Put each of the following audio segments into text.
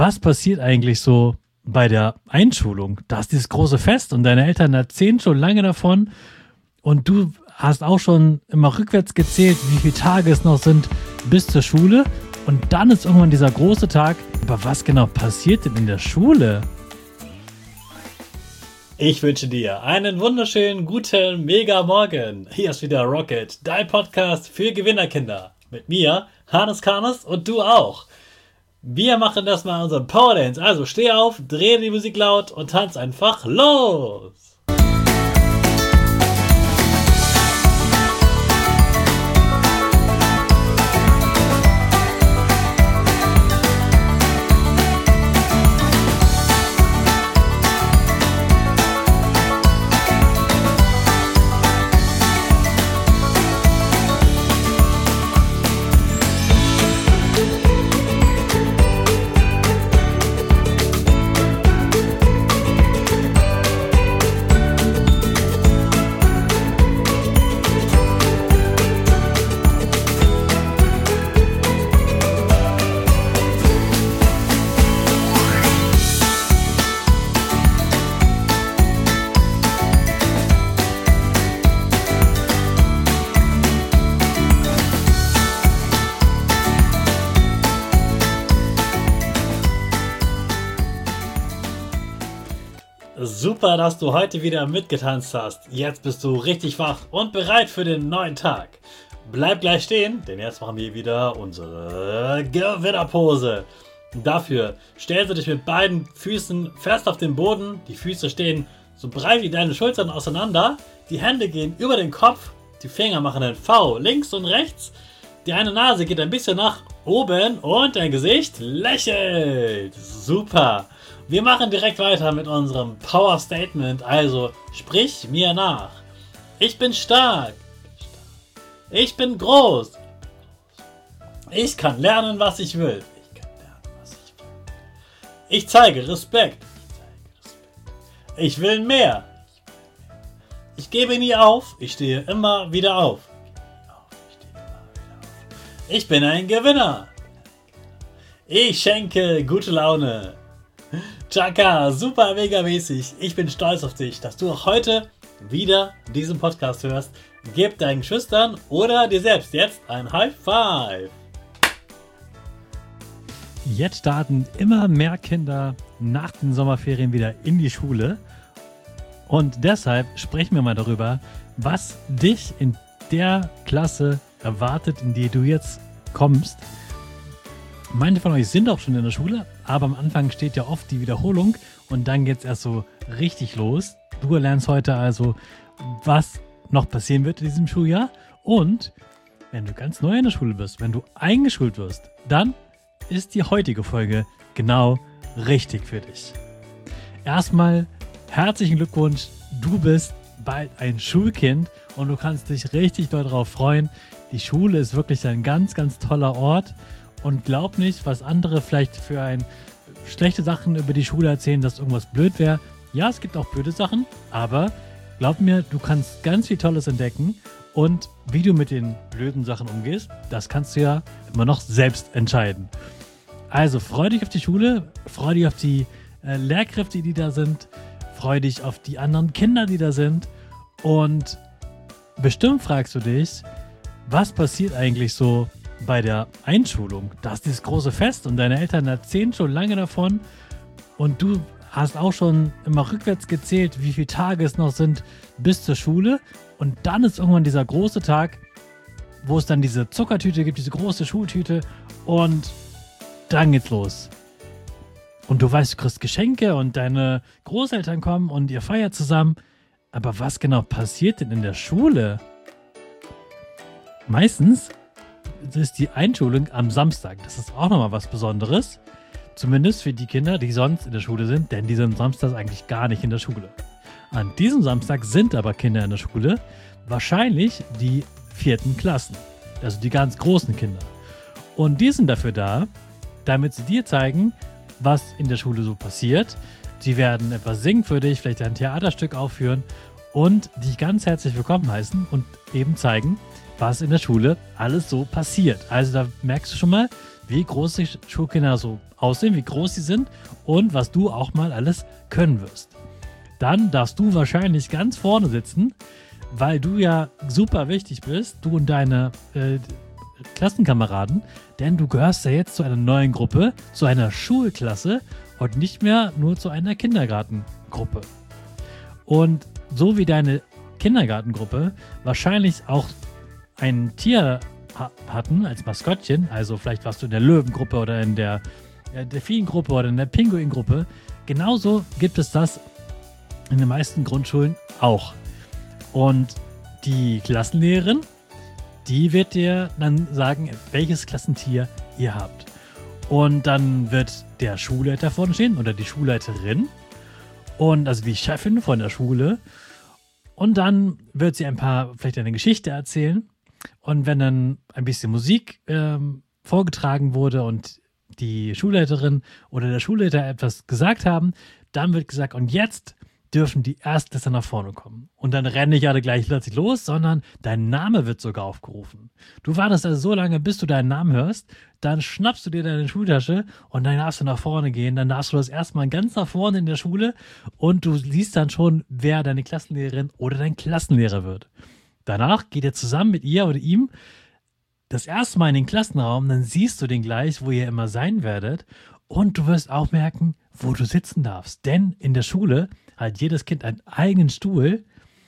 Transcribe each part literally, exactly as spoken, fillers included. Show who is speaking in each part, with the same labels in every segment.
Speaker 1: Was passiert eigentlich so bei der Einschulung? Da ist dieses große Fest und deine Eltern erzählen schon lange davon und du hast auch schon immer rückwärts gezählt, wie viele Tage es noch sind bis zur Schule und dann ist irgendwann dieser große Tag. Aber was genau passiert denn in der Schule? Ich wünsche dir einen wunderschönen, guten, mega Morgen. Hier ist wieder Rocket, dein Podcast für Gewinnerkinder. Mit mir, Hannes Karnes und du auch. Wir machen das mal unseren Power Dance. Also steh auf, dreh die Musik laut und tanz einfach los. Super, dass du heute wieder mitgetanzt hast. Jetzt bist du richtig wach und bereit für den neuen Tag. Bleib gleich stehen, denn jetzt machen wir wieder unsere Gewinnerpose. Dafür stellst du dich mit beiden Füßen fest auf den Boden. Die Füße stehen so breit wie deine Schultern auseinander. Die Hände gehen über den Kopf. Die Finger machen ein V links und rechts. Die eine Nase geht ein bisschen nach oben und dein Gesicht lächelt. Super. Wir machen direkt weiter mit unserem Power Statement, also sprich mir nach. Ich bin stark. Ich bin groß. Ich kann lernen, was ich will. Ich kann lernen, was ich will. Ich zeige Respekt. Ich will mehr. Ich gebe nie auf. Ich stehe immer wieder auf. Ich bin ein Gewinner. Ich schenke gute Laune. Chaka, super mega mäßig. Ich bin stolz auf dich, dass du auch heute wieder diesen Podcast hörst. Gib deinen Geschwistern oder dir selbst jetzt ein High Five. Jetzt starten immer mehr Kinder nach den Sommerferien wieder in die Schule. Und deshalb sprechen wir mal darüber, was dich in der Klasse erwartet, in die du jetzt kommst. Manche von euch sind auch schon in der Schule, aber am Anfang steht ja oft die Wiederholung und dann geht es erst so richtig los. Du lernst heute also, was noch passieren wird in diesem Schuljahr. Und wenn du ganz neu in der Schule bist, wenn du eingeschult wirst, dann ist die heutige Folge genau richtig für dich. Erstmal herzlichen Glückwunsch, du bist bald ein Schulkind und du kannst dich richtig darauf freuen. Die Schule ist wirklich ein ganz, ganz toller Ort. Und glaub nicht, was andere vielleicht für ein schlechte Sachen über die Schule erzählen, dass irgendwas blöd wäre. Ja, es gibt auch blöde Sachen, aber glaub mir, du kannst ganz viel Tolles entdecken. Und wie du mit den blöden Sachen umgehst, das kannst du ja immer noch selbst entscheiden. Also freu dich auf die Schule, freu dich auf die äh, Lehrkräfte, die da sind, freu dich auf die anderen Kinder, die da sind. Und bestimmt fragst du dich, was passiert eigentlich so bei der Einschulung? Da ist dieses große Fest und deine Eltern erzählen schon lange davon und du hast auch schon immer rückwärts gezählt, wie viele Tage es noch sind bis zur Schule und dann ist irgendwann dieser große Tag, wo es dann diese Zuckertüte gibt, diese große Schultüte und dann geht's los. Und du weißt, du kriegst Geschenke und deine Großeltern kommen und ihr feiert zusammen, aber was genau passiert denn in der Schule? Meistens ist die Einschulung am Samstag. Das ist auch nochmal was Besonderes. Zumindest für die Kinder, die sonst in der Schule sind, denn die sind samstags eigentlich gar nicht in der Schule. An diesem Samstag sind aber Kinder in der Schule, wahrscheinlich die vierten Klassen, also die ganz großen Kinder. Und die sind dafür da, damit sie dir zeigen, was in der Schule so passiert. Sie werden etwas singen für dich, vielleicht ein Theaterstück aufführen und dich ganz herzlich willkommen heißen und eben zeigen, was in der Schule alles so passiert. Also da merkst du schon mal, wie groß die Schulkinder so aussehen, wie groß sie sind und was du auch mal alles können wirst. Dann darfst du wahrscheinlich ganz vorne sitzen, weil du ja super wichtig bist, du und deine äh, Klassenkameraden, denn du gehörst ja jetzt zu einer neuen Gruppe, zu einer Schulklasse und nicht mehr nur zu einer Kindergartengruppe. Und so wie deine Kindergartengruppe wahrscheinlich auch ein Tier ha- hatten als Maskottchen, also vielleicht warst du in der Löwengruppe oder in der äh, Delfingruppe oder in der Pinguingruppe, genauso gibt es das in den meisten Grundschulen auch. Und die Klassenlehrerin, die wird dir dann sagen, welches Klassentier ihr habt. Und dann wird der Schulleiter vorne stehen oder die Schulleiterin und also die Chefin von der Schule. Und dann wird sie ein paar, vielleicht eine Geschichte erzählen. Und wenn dann ein bisschen Musik ähm, vorgetragen wurde und die Schulleiterin oder der Schulleiter etwas gesagt haben, dann wird gesagt, und jetzt dürfen die Erstklässler nach vorne kommen. Und dann rennen nicht alle gleich plötzlich los, sondern dein Name wird sogar aufgerufen. Du wartest also so lange, bis du deinen Namen hörst, dann schnappst du dir deine Schultasche und dann darfst du nach vorne gehen. Dann darfst du das erstmal ganz nach vorne in der Schule und du siehst dann schon, wer deine Klassenlehrerin oder dein Klassenlehrer wird. Danach geht ihr zusammen mit ihr oder ihm das erste Mal in den Klassenraum, dann siehst du den gleich, wo ihr immer sein werdet und du wirst auch merken, wo du sitzen darfst. Denn in der Schule hat jedes Kind einen eigenen Stuhl,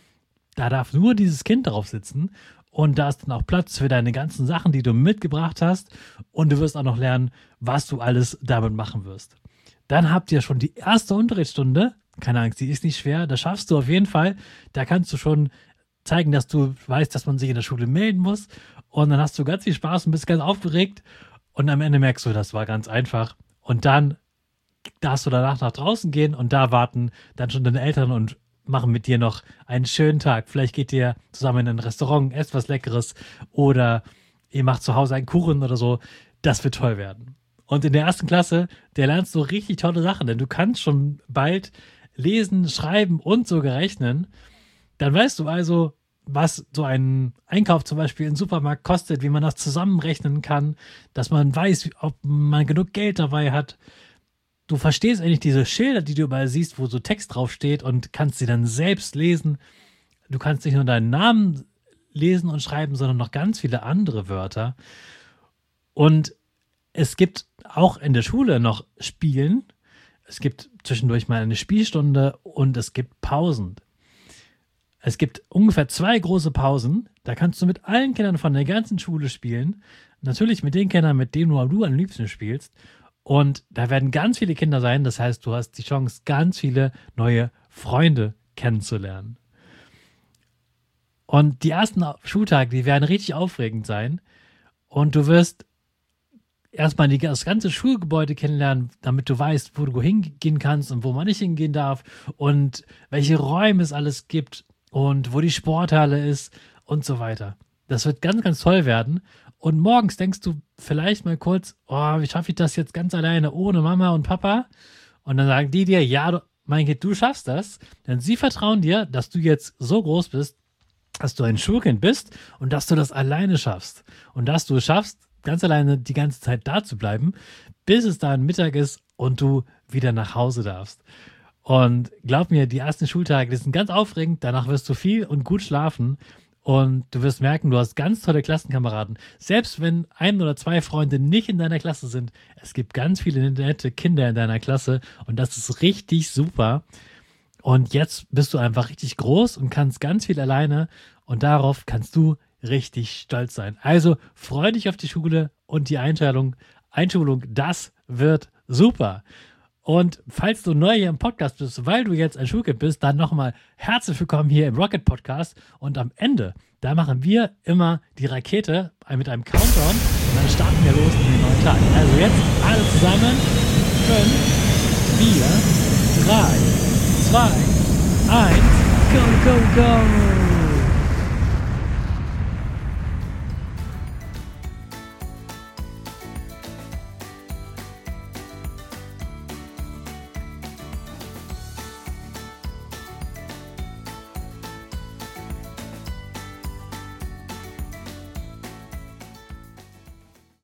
Speaker 1: da darf nur dieses Kind drauf sitzen und da ist dann auch Platz für deine ganzen Sachen, die du mitgebracht hast und du wirst auch noch lernen, was du alles damit machen wirst. Dann habt ihr schon die erste Unterrichtsstunde, keine Angst, die ist nicht schwer, das schaffst du auf jeden Fall, da kannst du schon zeigen, dass du weißt, dass man sich in der Schule melden muss und dann hast du ganz viel Spaß und bist ganz aufgeregt und am Ende merkst du, das war ganz einfach und dann darfst du danach nach draußen gehen und da warten dann schon deine Eltern und machen mit dir noch einen schönen Tag. Vielleicht geht ihr zusammen in ein Restaurant, esst was Leckeres oder ihr macht zu Hause einen Kuchen oder so. Das wird toll werden. Und in der ersten Klasse, der lernst du richtig tolle Sachen, denn du kannst schon bald lesen, schreiben und sogar rechnen. Dann weißt du also, was so ein Einkauf zum Beispiel im Supermarkt kostet, wie man das zusammenrechnen kann, dass man weiß, ob man genug Geld dabei hat. Du verstehst eigentlich diese Schilder, die du überall siehst, wo so Text draufsteht und kannst sie dann selbst lesen. Du kannst nicht nur deinen Namen lesen und schreiben, sondern noch ganz viele andere Wörter. Und es gibt auch in der Schule noch Spielen. Es gibt zwischendurch mal eine Spielstunde und es gibt Pausen. Es gibt ungefähr zwei große Pausen. Da kannst du mit allen Kindern von der ganzen Schule spielen. Natürlich mit den Kindern, mit denen nur du am liebsten spielst. Und da werden ganz viele Kinder sein. Das heißt, du hast die Chance, ganz viele neue Freunde kennenzulernen. Und die ersten Schultage, die werden richtig aufregend sein. Und du wirst erstmal die, das ganze Schulgebäude kennenlernen, damit du weißt, wo du hingehen kannst und wo man nicht hingehen darf und welche Räume es alles gibt und wo die Sporthalle ist und so weiter. Das wird ganz, ganz toll werden. Und morgens denkst du vielleicht mal kurz, oh, wie schaffe ich das jetzt ganz alleine ohne Mama und Papa? Und dann sagen die dir, ja, du, mein Kind, du schaffst das. Denn sie vertrauen dir, dass du jetzt so groß bist, dass du ein Schulkind bist und dass du das alleine schaffst. Und dass du es schaffst, ganz alleine die ganze Zeit da zu bleiben, bis es dann Mittag ist und du wieder nach Hause darfst. Und glaub mir, die ersten Schultage, die sind ganz aufregend. Danach wirst du viel und gut schlafen. Und du wirst merken, du hast ganz tolle Klassenkameraden. Selbst wenn ein oder zwei Freunde nicht in deiner Klasse sind, es gibt ganz viele nette Kinder in deiner Klasse und das ist richtig super. Und jetzt bist du einfach richtig groß und kannst ganz viel alleine und darauf kannst du richtig stolz sein. Also freu dich auf die Schule und die Einschulung. Einschulung, das wird super. Und falls du neu hier im Podcast bist, weil du jetzt ein Schulkind bist, dann nochmal herzlich willkommen hier im Rocket Podcast. Und am Ende, da machen wir immer die Rakete mit einem Countdown und dann starten wir los in den neuen Tag. Also jetzt alle zusammen. fünf, vier, drei, zwei, eins, go, go, go!